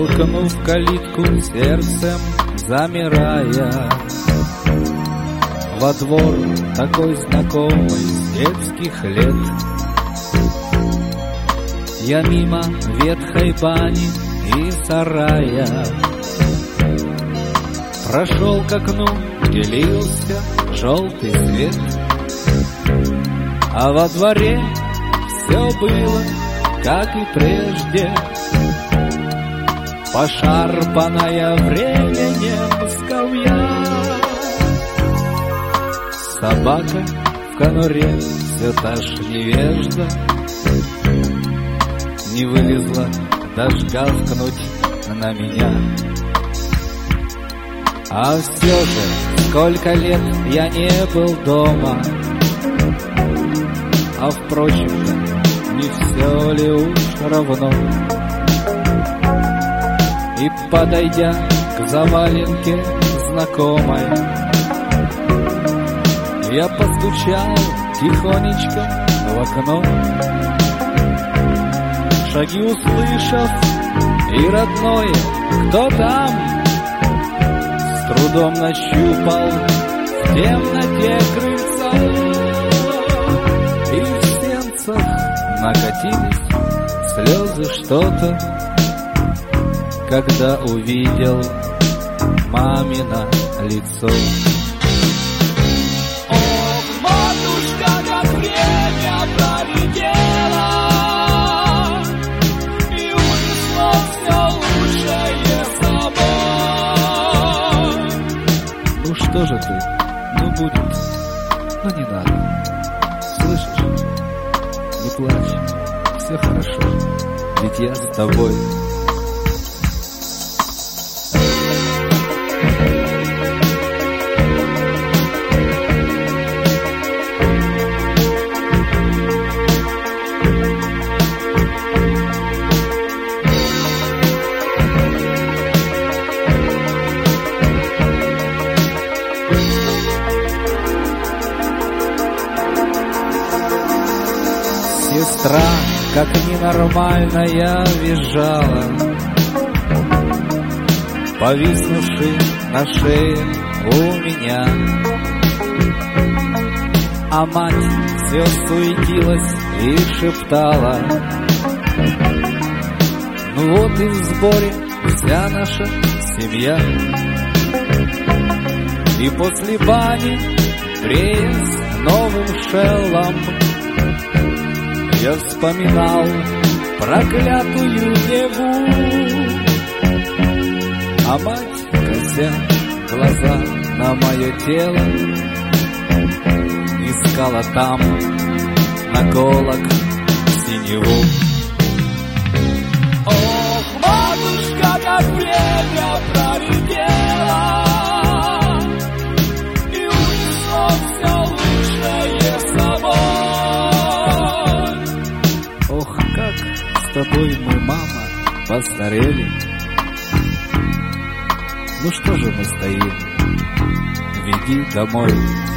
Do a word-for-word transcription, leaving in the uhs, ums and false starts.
Толкнув калитку, сердцем замирая, во двор такой знакомый с детских лет. Я мимо ветхой бани и сарая прошел к окну, где лился желтый свет, а во дворе все было, как и прежде, пошарпанная временем скамья. Собака в конуре, все та ж невежда, не вылезла даже гавкнуть на меня. А все же, сколько лет я не был дома, а впрочем, не все ли уж равно. И, подойдя к заваленке знакомой, я постучал тихонечко в окно. Шаги услышав, и родное «Кто там?» с трудом нащупал в темноте крыльца. И в сенцах накатились слезы что-то, когда увидел мамино лицо. Ох, матушка, как время пролетело, и унесло все лучшее с собой. Ну что же ты, ну будет, но не надо. Слышишь, не плачь, все хорошо, ведь я с тобой. Сестра, как ненормальная, визжала, повиснувший на шее у меня. А мать все суетилась и шептала: ну вот и в сборе вся наша семья. И после бани, бреясь новым шеллом, я вспоминал проклятую Неву. А мать, кося глаза на мое тело, искала там наколок синеву. Ох, матушка, как время пролетело, и унесло все лучшее с собой. Ох, как с тобой мы, мама, постарели. Ну что же мы стоим? Веди домой.